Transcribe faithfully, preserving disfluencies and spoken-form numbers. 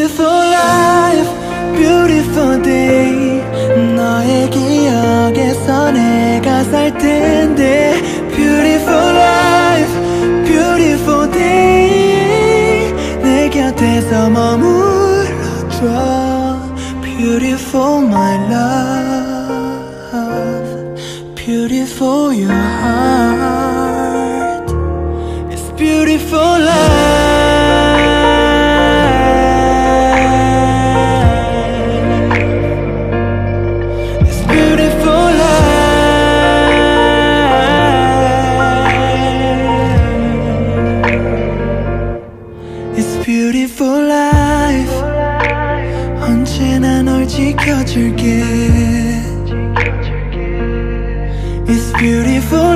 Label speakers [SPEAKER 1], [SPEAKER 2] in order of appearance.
[SPEAKER 1] beautiful life, beautiful day. 너의 기억에서 내가 살 텐데. Beautiful life, beautiful day. 내 곁에서 머물러줘. Beautiful my love, beautiful your heart. It's beautiful life. Beautiful life, 언제나 널 지켜줄게. It's beautiful